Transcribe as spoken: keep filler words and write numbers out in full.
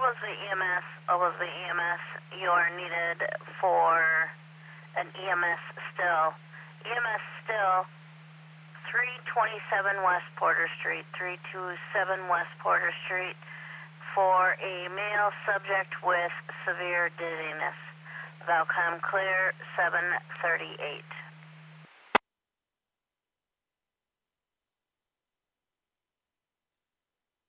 was the E M S? What was the E M S you are needed for an E M S still? E M S still, three twenty-seven West Porter Street, three twenty-seven West Porter Street, for a male subject with severe dizziness. Valcom clear, seven thirty-eight.